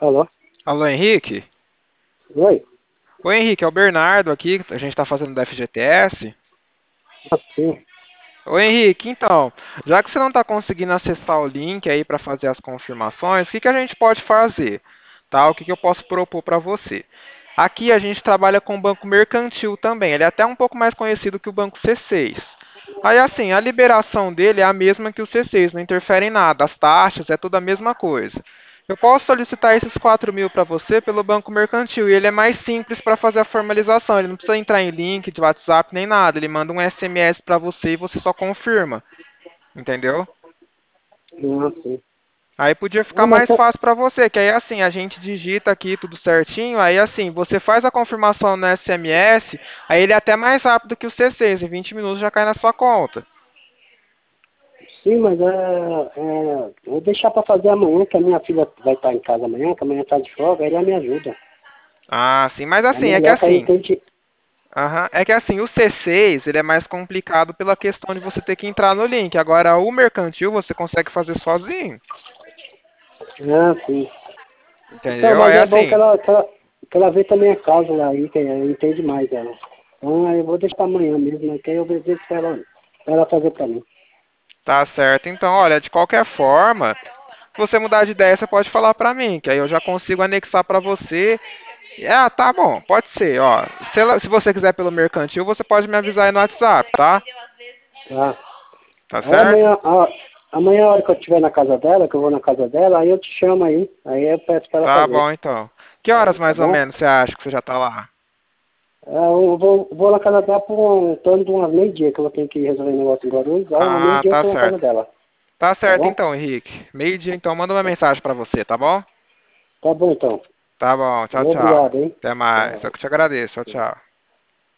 Alô? Alô, Henrique? Oi? Oi, Henrique, é o Bernardo aqui, a gente está fazendo da FGTS. Assim. Oi, Henrique, então, já que você não está conseguindo acessar o link aí para fazer as confirmações, o que que a gente pode fazer? Tá? O que que eu posso propor para você? Aqui a gente trabalha com o Banco Mercantil também, ele é até um pouco mais conhecido que o Banco C6. Aí, assim, a liberação dele é a mesma que o C6, não interfere em nada, as taxas é tudo a mesma coisa. Eu posso solicitar esses 4.000 para você pelo Banco Mercantil e ele é mais simples para fazer a formalização. Ele não precisa entrar em link de WhatsApp nem nada. Ele manda um SMS para você e você só confirma, entendeu? Assim. Aí podia Ah, ficar mas mais fácil para você, que aí assim a gente digita aqui tudo certinho, aí assim você faz a confirmação no SMS, aí ele é até mais rápido que o C6, em 20 minutos já cai na sua conta. sim, mas vou deixar para fazer amanhã, que a minha filha vai estar em casa amanhã, que amanhã está de folga, aí ela me ajuda. Ah, sim, mas É assim, é que melhor que aí assim, entende. aham, é que assim, o C6 ele é mais complicado pela questão de você ter que entrar no link. Agora, o mercantil você consegue fazer sozinho, Ah, sim. Então, entendeu? mas Aí é bom que assim, ela vê também a cláusula aí, que ela entende mais ela. Então, aí eu vou deixar amanhã mesmo, né, que aí eu vejo pra ela fazer para mim. tá certo. Então, olha, de qualquer forma, se você mudar de ideia, você pode falar pra mim, que aí eu já consigo anexar pra você. Ah, tá bom, pode ser, ó. Se você quiser pelo mercantil, você pode me avisar aí no WhatsApp, tá? Tá? Tá Aí certo? amanhã, a hora que eu estiver na casa dela, que eu vou na casa dela, aí eu te chamo aí. Aí eu peço para ela Tá fazer. bom, então. Que horas Tá mais ou bom? menos você acha que você já tá lá? Eu vou na casa dela por um torno de umas meio-dia, que eu tenho que resolver um negócio em Guarulhos. Aí, uma Ah, meio-dia eu tá tô na casa certo. dela. Tá Tá certo bom? então, Henrique. Meio-dia, então, manda uma mensagem pra você, tá bom? Tá bom, então. Tá bom, tchau, tchau. Obrigado, hein? Até mais. Eu Tchau. que te agradeço. Tchau, tchau.